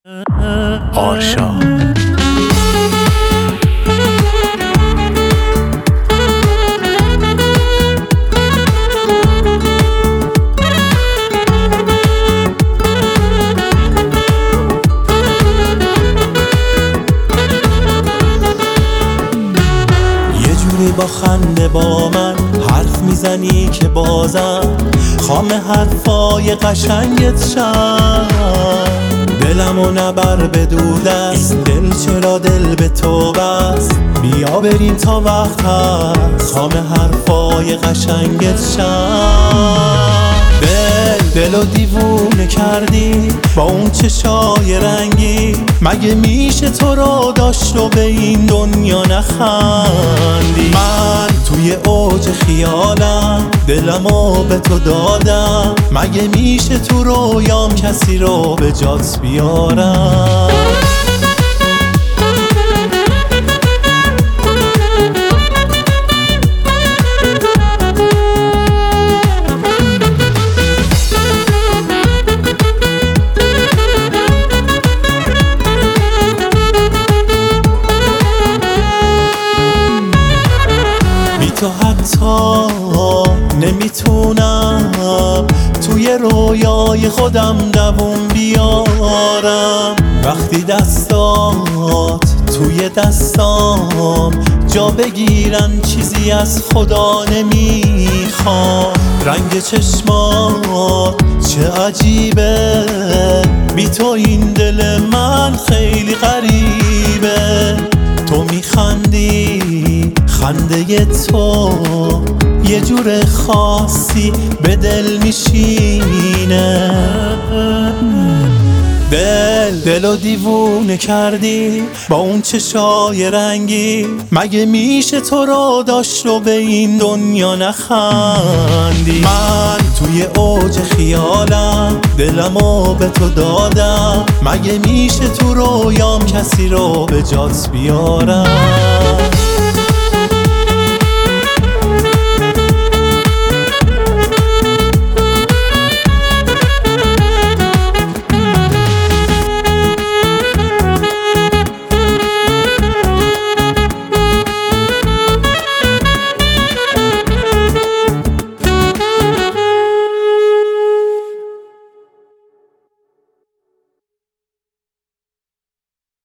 آرشا با خنده با من حرف میزنی که بازم خام حرفای قشنگت شم. دلمو نبر به دور دست، دل چرا دل به تو بست. بیا بریم تا وقت هست، خام حرفای قشنگت شم. دلو دیوونه کردی با اون چشای رنگی، مگه میشه تو رو داشت و به این دنیا نخندی؟ من توی اوج خیالم دلمو به تو دادم، مگه میشه تو رویام کسی رو به جات بیارم؟ تو حتی نمیتونم توی رویای خودم دووم بیارم. وقتی دستات توی دستام جا بگیرن چیزی از خدا نمیخوام. رنگ چشمات چه عجیبه، بی تو این دل من خیلی غریبه. تو میخندی، خنده تو یه جور خاصی به دل میشینه. دلو دیوونه کردی با اون چشای رنگی، مگه میشه تو رو داشت و به این دنیا نخندی؟ من توی اوج خیالم دلمو به تو دادم، مگه میشه تو رویام کسی رو به جات بیارم؟